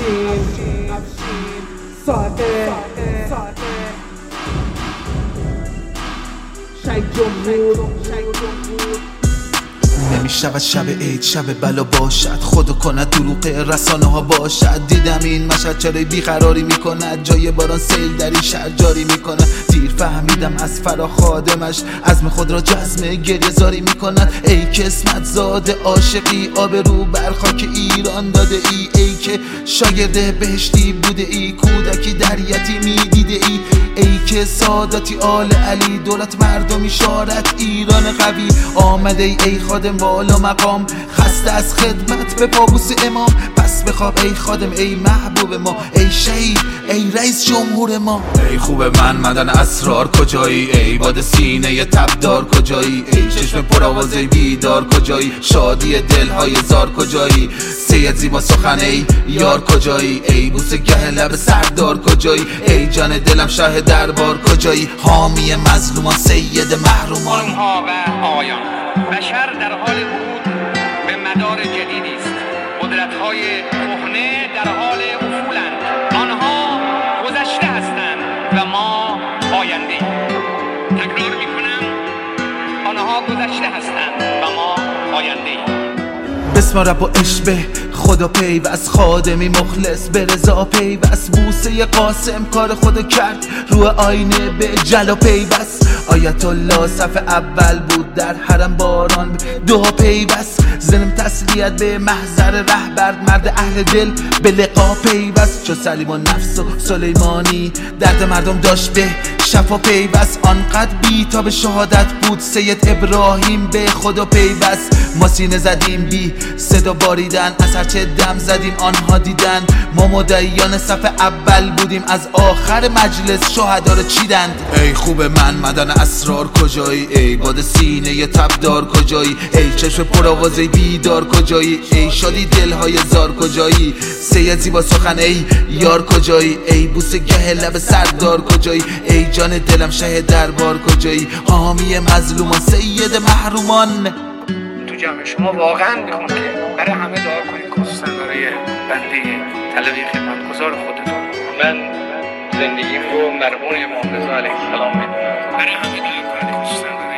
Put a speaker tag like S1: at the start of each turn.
S1: ساده شهید جمهور
S2: نمیشود شب عید شب بلا باشد خودو کند دروغ رسانه ها باشد. دیدم این مشهد چرا بیقراری میکند، جای باران سیل در این شهر جاری میکند. دیر فهمیدم از فرا خادمش عزم خود را جزم گریه زاری میکند. ای که اسمت زاده عاشقی آبرو بر خاک ایران داده ای که شاگرد بهشتی بوده ای، کودکی در یتیمی دیده ای که ساداتی آل علی دولت مردم اشارت ایران قوی آمده ای خادم والا مقام، خسته از خدمت به پابوس امام. پس بخواب ای خادم ای محبوب ما، ای شهید ای رئیس جمهور ما. ای خوب من مدن اسرار کجایی، ای باد سینه تبدار کجایی، ای چشم پرآواز بیدار کجایی، شادی دلهای زار کجایی، سید زیبا سخن ای یار کجایی، ای بوسه گه لب سردار کجایی، ای جان دلم شه دربار کجایی، حامی مظلومان سید محرومان.
S3: ها و آقایان، بشر در حال ورود به مدار جدیدی است. قدرت‌های کهنه در حال افولند. آنها گذشته هستند و ما آینده. تکرار می‌کنم، آنها گذشته هستند و ما آینده.
S2: بسم رب و اشبه خدا پیوست، خادمی مخلص به رضا پیوست. بوسه قاسم کار خودو کرد، رو آینه به جلا پیوست. آیت الله صف اول بود در حرم باران دعا پیوست. ظلم تسلیت به محضر رهبر مرد اهل دل به لقا پیوست. چو سلیم و نفس و سلیمانی درد مردم داشت به شفا پیوست. آنقدر بی‌تاب شهادت بود سید ابراهیم به خدا پیوست. ما سینه زدیم بی صدا باریدن، از هرچه دم زدیم آنها دیدن. ما مدعیان صف اول بودیم، از آخر مجلس شهدا رو چیدند. ای خوب من مدن اسرار کجایی، ای باد سینه تبدار کجایی، ای چشم پرآواز بیدار کجایی، ای شادی دلهای زار کجایی، سید زیبا سخن ای یار کجایی، ای بوسه گه لب سردار کجایی، ای جان دلم شه دربار کجایی، حامی مظلومان سید محرومان.
S3: تو جمع شما واقعا میخوام که برای همه دعا کنید، خصوصا برای بنده طلبه خدمتگزار خودتون. من زندگیم رو مرهون امام رضا علیه السلام میدونم. برای همه دعا کنید، خصوصا